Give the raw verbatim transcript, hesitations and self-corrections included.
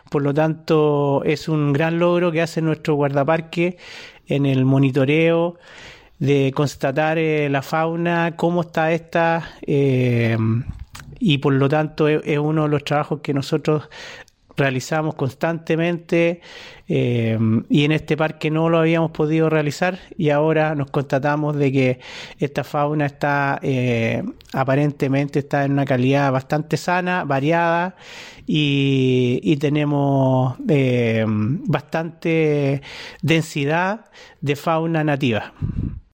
Por lo tanto, es un gran logro que hace nuestro guardaparque en el monitoreo de constatar eh, la fauna, cómo está esta, eh, y por lo tanto es, es uno de los trabajos que nosotros realizamos constantemente, eh, y en este parque no lo habíamos podido realizar y ahora nos constatamos de que esta fauna está eh, aparentemente está en una calidad bastante sana, variada, y, y tenemos eh, bastante densidad de fauna nativa.